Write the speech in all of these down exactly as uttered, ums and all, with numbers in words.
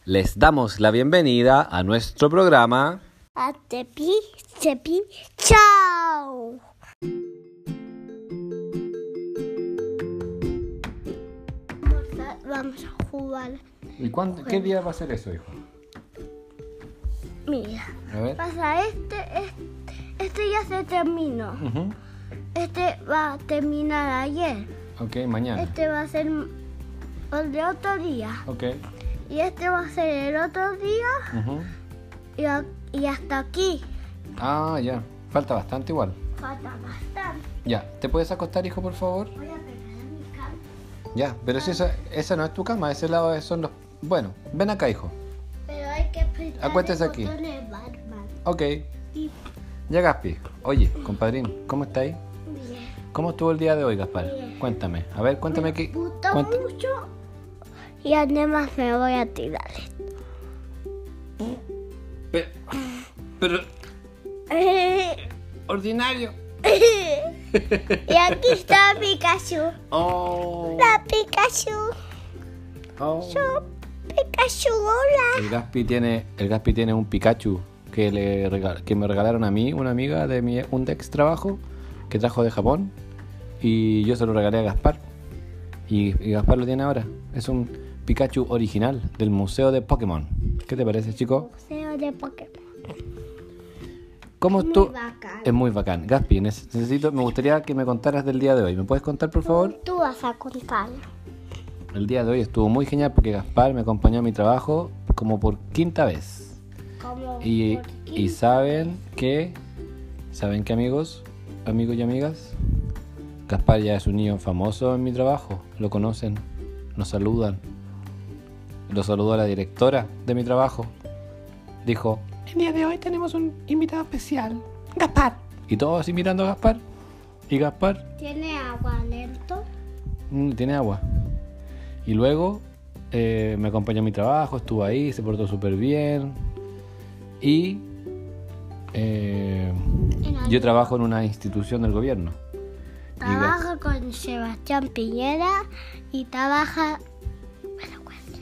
Les damos la bienvenida a nuestro programa A Tepi, Tepi, chao. Vamos a jugar. ¿Y cuándo, qué día va a ser eso, hijo? Mira, A ver. pasa este, este, este ya se terminó. Uh-huh. Este va a terminar ayer. Ok, mañana. Este va a ser el de otro día. Ok. Y este va a ser el otro día. Uh-huh. Y, a- y hasta aquí. Ah, ya. Falta bastante igual. Falta bastante. Ya. ¿Te puedes acostar, hijo, por favor? Voy a pegar mi cama. Ya. Pero si esa, esa no es tu cama, ese lado son los... Bueno, ven acá, hijo. Pero hay que apretar Acuéstese el aquí. botón de Batman. Ok. Y Ya, Gaspi. Oye, compadrín, ¿cómo estáis? bien. ¿Cómo estuvo el día de hoy, Gaspar? Bien. Cuéntame. A ver, cuéntame Me qué... gusta cuenta- mucho. Y además me voy a tirar. Pero... Pero... Ordinario. Y aquí está Pikachu. Oh. La Pikachu. Oh. Yo, Pikachu, hola. El Gaspi tiene, el Gaspi tiene un Pikachu que le regal- que me regalaron a mí, una amiga de mi un ex trabajo que trajo de Japón y yo se lo regalé a Gaspar y, y Gaspar lo tiene ahora. Es un Pikachu original del Museo de Pokémon. ¿Qué te parece, chico? Museo de Pokémon. ¿Cómo Muy tú? bacán. Es muy bacán. Gaspi, neces- necesito, me gustaría que me contaras del día de hoy. ¿Me puedes contar, por favor? Tú vas a contar. El día de hoy estuvo muy genial porque Gaspar me acompañó a mi trabajo como por quinta vez. Como Y, por y qué. saben que, ¿saben qué, amigos? Amigos y amigas, Gaspar ya es un niño famoso en mi trabajo. Lo conocen, nos saludan. Lo saludó la directora de mi trabajo. Dijo, el día de hoy tenemos un invitado especial, Gaspar. Y todos así mirando a Gaspar. Y Gaspar ¿Tiene agua lento? mm, tiene agua. Y luego eh, me acompañó a mi trabajo, estuvo ahí, se portó súper bien. Y eh, yo trabajo en una institución del gobierno. Y Gas- Trabaja con Sebastián Piñera y trabaja. Bueno,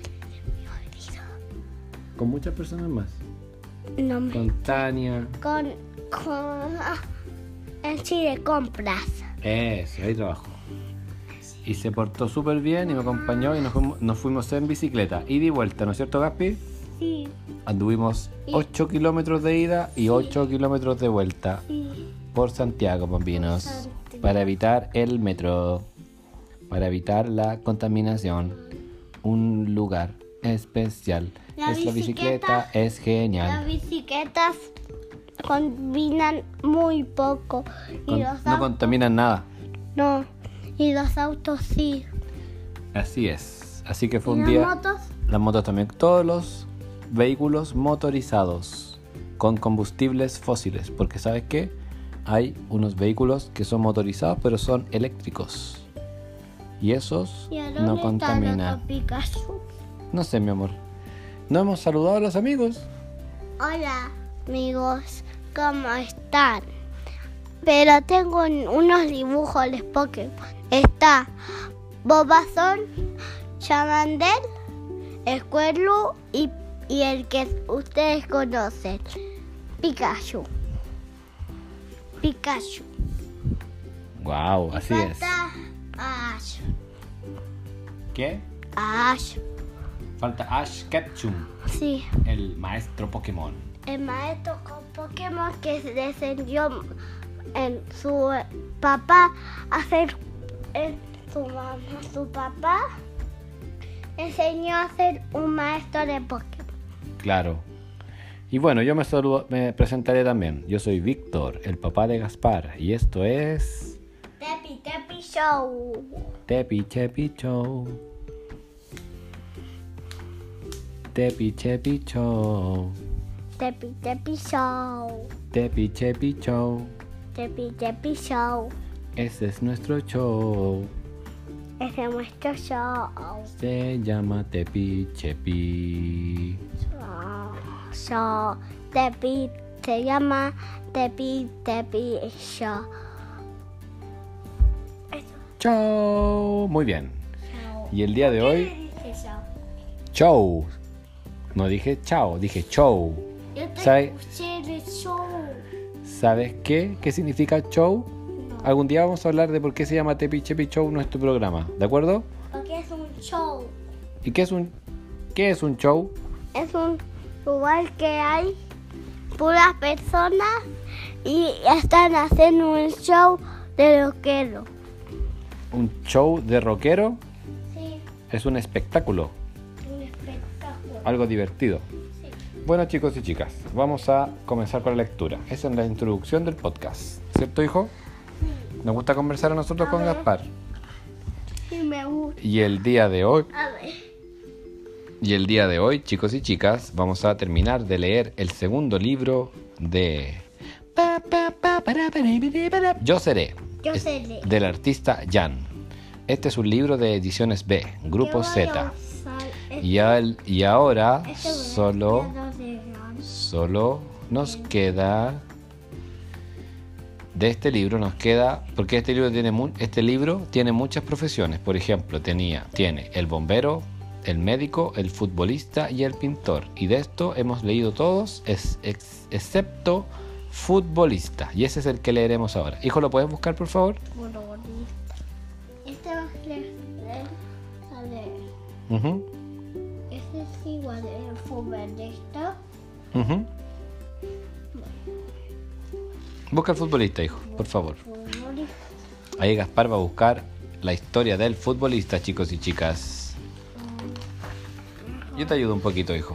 con muchas personas más. no me. Con Tania. Con. con ah, en Chile compras. Eso, ahí trabajo. Y se portó súper bien y me acompañó y nos fuimos, nos fuimos en bicicleta. Ida y vuelta, ¿no es cierto, Gaspi? Sí, Anduvimos Y- ocho kilómetros de ida y ocho kilómetros de vuelta sí. por Santiago, bambinos. Por Santiago. Para evitar el metro. Para evitar la contaminación. Un lugar especial. La es la bicicleta- bicicleta, es Las genial. bicicletas combinan muy poco. Y Con- los no autos. contaminan nada. No. Y los autos sí. Así es. Así que fue ¿Y un las día. motos? Las motos también. Todos los vehículos motorizados con combustibles fósiles. Porque ¿sabes qué? Hay unos vehículos que son motorizados pero son eléctricos. Y esos ¿Y a dónde no está el contaminan. otro Pikachu? No sé, mi amor. No hemos saludado a los amigos. Hola, amigos. ¿Cómo están? Pero tengo un- unos dibujos de Pokémon. Está Bulbasaur, Charmander, Squirtle y, y el que ustedes conocen, Pikachu. Pikachu. Wow, así es. Falta Ash. ¿Qué? Ash. Falta Ash Ketchum, Sí. el maestro Pokémon. El maestro con Pokémon que se descendió en su papá a hacer en su mamá, su papá enseñó a ser un maestro de Pokémon. Claro. Y bueno, yo me, saludo, me presentaré también. Yo soy Víctor, el papá de Gaspar. Y esto es... Tepi Tepi Show. Tepi Chepi Show. Tepi Chepi Show. Tepi Tepi Show. Tepi Chepi Show. Tepi Tepi Show. Ese es nuestro show. Ese es nuestro show. Se llama Tepi Chepi. Show. Show. Tepi se llama Tepi Tepi Show. Eso. Show. Muy bien. Show. Y el día de ¿Qué hoy, le dice show? show. No dije chao, dije show. Yo te ¿Sabe? escuché de show. ¿Sabes qué? ¿Qué significa show? No. Algún día vamos a hablar de por qué se llama Tepi Chepi Show nuestro programa, ¿de acuerdo? Porque es un show. ¿Y qué es un qué es un show? Es un lugar que hay puras personas y están haciendo un show de rockero. Un show de rockero Sí, es un espectáculo, un espectáculo. algo divertido. Sí. Bueno, chicos y chicas, vamos a comenzar con la lectura. Esa es la introducción del podcast, ¿cierto, hijo? Nos gusta conversar a nosotros A con ver. Gaspar. Sí, me gusta. Y el día de hoy, A ver. y el día de hoy, chicos y chicas, vamos a terminar de leer el segundo libro de Yo seré, Yo es seré. del artista Jan. Este es un libro de Ediciones B, Grupo Yo voy a Z. usar este- Y, al- y ahora este solo, dedo de Ram. solo nos queda de este libro nos queda porque este libro tiene mu- este libro tiene muchas profesiones. Por ejemplo, tenía tiene el bombero, el médico, el futbolista y el pintor. Y de esto hemos leído todos, es, ex- excepto futbolista. Y ese es el que leeremos ahora. Hijo, ¿lo puedes buscar, por favor? Futbolista. Este va a leer. A leer. Ujú, Este es igual el futbolista. ujú. Busca el futbolista, hijo, por favor. Futbolista. Ahí Gaspar va a buscar la historia del futbolista, chicos y chicas. Yo te ayudo un poquito, hijo.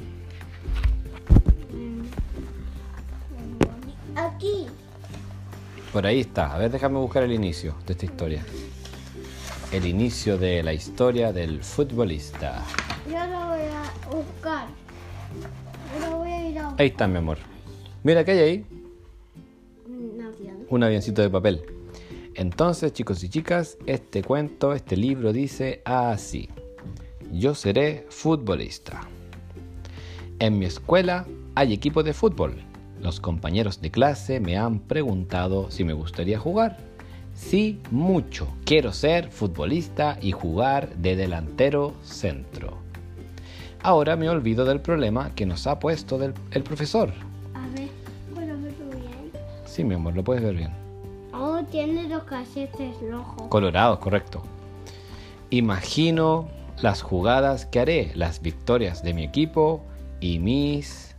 Aquí. Por ahí está. A ver, déjame buscar el inicio de esta historia. El inicio de la historia del futbolista. Yo lo voy a buscar. Yo lo voy a ir a buscar. Ahí está, mi amor. Mira, ¿qué hay ahí? Un avión. Un avioncito de papel. Entonces, chicos y chicas, este cuento, este libro dice así. Yo seré futbolista. En mi escuela hay equipo de fútbol. Los compañeros de clase me han preguntado si me gustaría jugar. Sí, mucho. Quiero ser futbolista y jugar de delantero centro. Ahora me olvido del problema que nos ha puesto del- el profesor. A ver, ¿puedo verlo bien? Sí, mi amor, lo puedes ver bien. Oh, tiene los cachetes rojos. Colorados, correcto. Imagino las jugadas que haré, las victorias de mi equipo y mis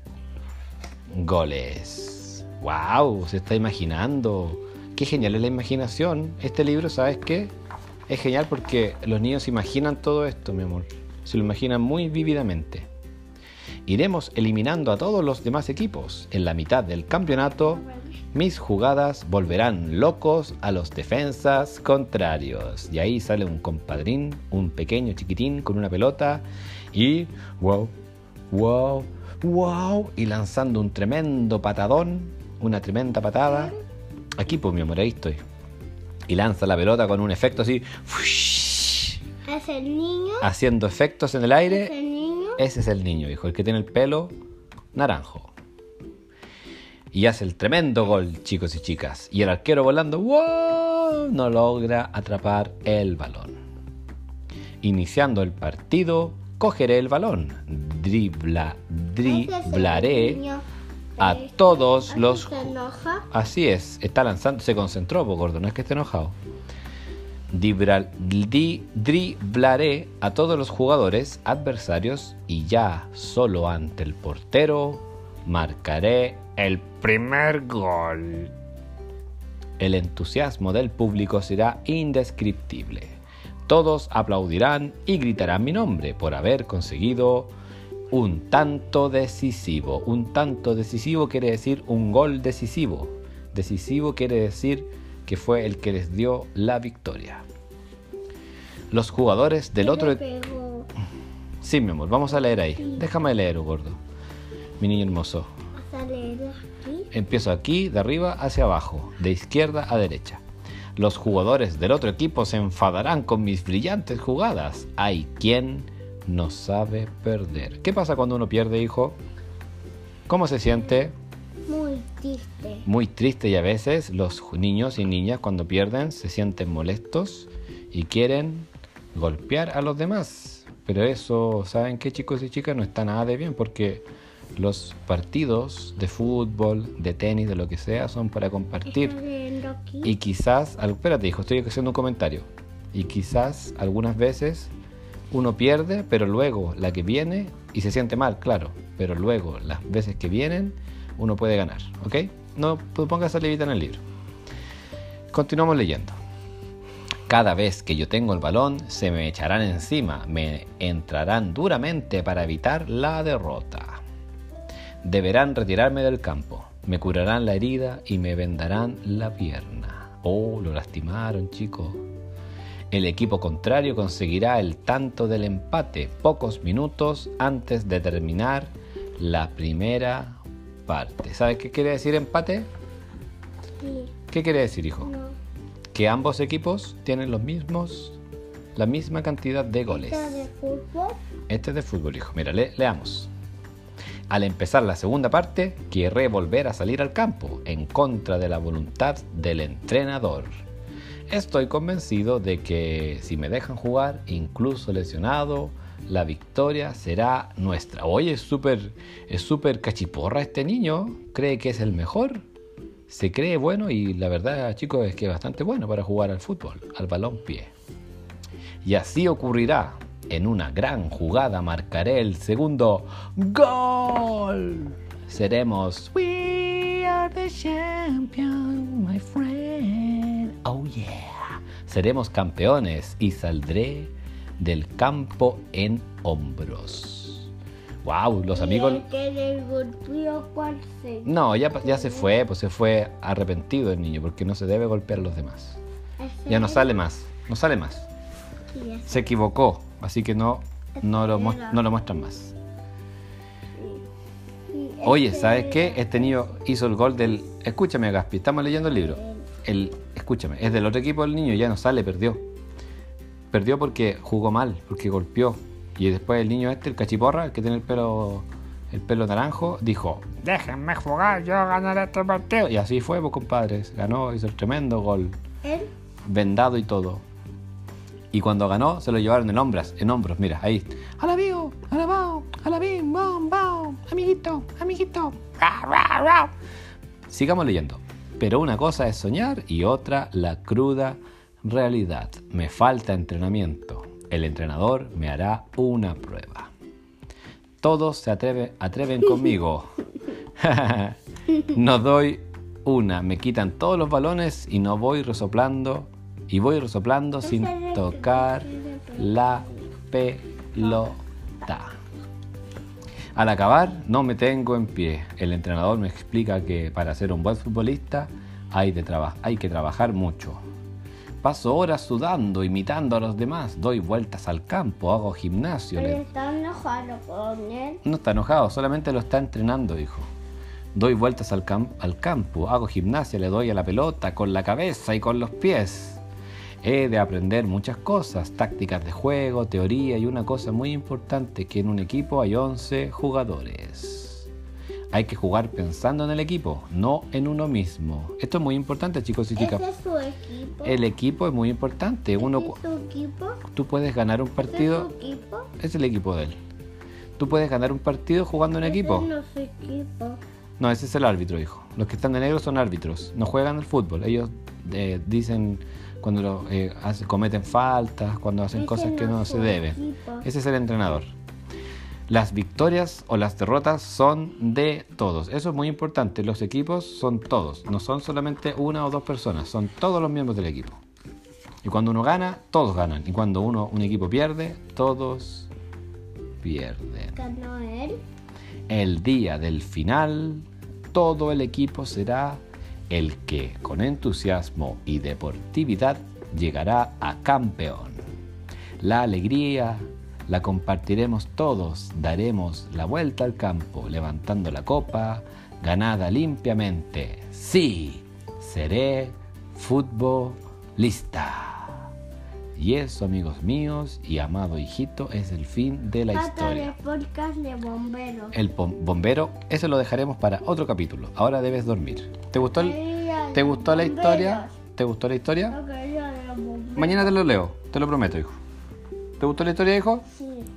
goles. ¡Wow! Se está imaginando. Qué genial es la imaginación. Este libro, ¿sabes qué? Es genial porque los niños imaginan todo esto, mi amor. Se lo imaginan muy vívidamente. Iremos eliminando a todos los demás equipos. En la mitad del campeonato, mis jugadas volverán locos a los defensas contrarios. Y ahí sale un compadrín, un pequeño chiquitín con una pelota y wow, wow, wow, y lanzando un tremendo patadón, una tremenda patada. Aquí pues mi amor, ahí estoy. Y lanza la pelota con un efecto así, ¿Es el niño? haciendo efectos en el ¿Es aire. el niño? Ese es el niño, hijo, el que tiene el pelo naranjo. Y hace el tremendo gol, chicos y chicas. Y el arquero volando, ¡wow!, no logra atrapar el balón. Iniciando el partido, cogeré el balón. Dribla, driblaré ¿Ese es el niño a de- todos ¿Así los... se enoja? Así es, está lanzando, se concentró, po, gordo, no es que esté enojado. Dribla- di- driblaré a todos los jugadores adversarios y ya solo ante el portero marcaré el primer gol. El entusiasmo del público será indescriptible. Todos aplaudirán y gritarán mi nombre por haber conseguido un tanto decisivo. Un tanto decisivo quiere decir un gol decisivo. Decisivo quiere decir que fue el que les dio la victoria. Los jugadores del ¿Quién otro... le pegó? Sí, mi amor, vamos a leer ahí. Déjame leer, gordo. Mi niño hermoso. ¿Vas a leer aquí? Empiezo aquí, de arriba hacia abajo, de izquierda a derecha. Los jugadores del otro equipo se enfadarán con mis brillantes jugadas. Hay quien no sabe perder. ¿Qué pasa cuando uno pierde, hijo? ¿Cómo se siente? Muy triste. Muy triste, y a veces los niños y niñas cuando pierden se sienten molestos y quieren golpear a los demás. Pero eso, ¿saben qué, chicos y chicas? No está nada de bien, porque los partidos de fútbol, de tenis, de lo que sea, son para compartir. Y quizás, espérate hijo, estoy haciendo un comentario. Y quizás algunas veces uno pierde, pero luego la que viene, y se siente mal, claro, pero luego las veces que vienen, uno puede ganar, ¿ok? No pongas salivita en el libro. Continuamos leyendo. Cada vez que yo tengo el balón, se me echarán encima, me entrarán duramente para evitar la derrota. Deberán retirarme del campo, me curarán la herida y me vendarán la pierna. Oh, lo lastimaron, chicos. El equipo contrario conseguirá el tanto del empate pocos minutos antes de terminar la primera parte. ¿Sabes qué quiere decir empate? Sí. ¿Qué quiere decir, hijo? No. Que ambos equipos tienen los mismos, la misma cantidad de goles. ¿Este de fútbol? Este es de fútbol, hijo. Mira, le, leamos. Al empezar la segunda parte, querré volver a salir al campo, en contra de la voluntad del entrenador. Estoy convencido de que si me dejan jugar, incluso lesionado, la victoria será nuestra. Oye, es súper es súper cachiporra este niño. Cree que es el mejor. Se cree bueno y la verdad, chicos, es que es bastante bueno para jugar al fútbol, al balón-pie. Y así ocurrirá. En una gran jugada marcaré el segundo gol. Seremos We are the champions, my friend. Oh yeah. Seremos campeones y saldré del campo en hombros. Wow, los amigos. ¿Y el que le golpeó cuál se? No, ya, ya se fue, pues se fue arrepentido el niño, porque no se debe golpear a los demás. Ya no sale más, no sale más. Se equivocó, así que no, no, lo, no lo muestran más. Oye, ¿sabes qué? Este niño hizo el gol del... Escúchame, Gaspi, estamos leyendo el libro. El, escúchame, es del otro equipo del niño, ya no sale, perdió. Perdió porque jugó mal, porque golpeó. Y después el niño este, el cachiporra, el que tiene el pelo, el pelo naranjo, dijo: déjenme jugar, yo ganaré este partido. Y así fue, pues, compadres. Ganó, hizo el tremendo gol. ¿Él? Vendado y todo. Y cuando ganó, se lo llevaron en hombros, en hombros, mira, ahí. Alabío, alabao, alabim, bom, bom, amiguito, amiguito. Ra, ra, ra. Sigamos leyendo. Pero una cosa es soñar y otra la cruda realidad. Me falta entrenamiento. El entrenador me hará una prueba. Todos se atreve, atreven conmigo. No doy una, me quitan todos los balones y no voy resoplando. Y voy resoplando sin tocar la pelota. Al acabar, no me tengo en pie. El entrenador me explica que para ser un buen futbolista hay, de traba- hay que trabajar mucho. Paso horas sudando, imitando a los demás. Doy vueltas al campo, hago gimnasio. ¿Pero Le... está enojado con él? No está enojado, solamente lo está entrenando, hijo. Doy vueltas al, cam- al campo, hago gimnasia, le doy a la pelota con la cabeza y con los pies. He de aprender muchas cosas, tácticas de juego, teoría y una cosa muy importante, que en un equipo hay once jugadores. Hay que jugar pensando en el equipo, no en uno mismo. Esto es muy importante, chicos y chicas. ¿Ese es su equipo? El equipo es muy importante. Uno, ¿Ese es su equipo? tú puedes ganar un partido. ¿Ese es su equipo? Es el equipo de él. Tú puedes ganar un partido jugando en equipo. Ese no es su equipo. No, ese es el árbitro, hijo. Los que están de negro son árbitros. No juegan al fútbol. Ellos eh, dicen cuando lo, eh, hace, cometen faltas, cuando hacen Ese cosas que no no es se su deben. equipo. Ese es el entrenador. Las victorias o las derrotas son de todos. Eso es muy importante. Los equipos son todos. No son solamente una o dos personas. Son todos los miembros del equipo. Y cuando uno gana, todos ganan. Y cuando uno un equipo pierde, todos pierden. ¿Ganó él? El día del final, todo el equipo será el que, con entusiasmo y deportividad, llegará a campeón. La alegría la compartiremos todos, daremos la vuelta al campo, levantando la copa, ganada limpiamente. Sí, seré futbolista. Y eso, amigos míos y amado hijito, es el fin de la historia. El podcast de bomberos. El bombero, eso lo dejaremos para otro capítulo. Ahora debes dormir. ¿Te gustó, el, ¿te gustó la historia? ¿Te gustó la historia? Mañana te lo leo, te lo prometo, hijo. ¿Te gustó la historia, hijo? Sí.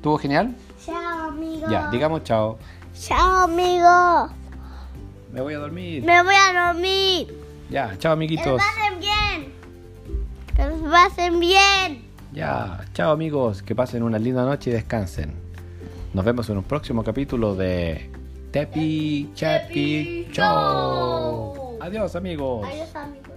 ¿Estuvo genial? Chao, amigos. Ya, digamos chao. Chao, amigos. Me voy a dormir. Me voy a dormir. Ya, chao Que amiguitos. los pasen bien. Que los pasen bien. Ya, chao amigos. Que pasen una linda noche y descansen. Nos vemos en un próximo capítulo de Tepi Chapi Show. Adiós amigos. Adiós, amigos.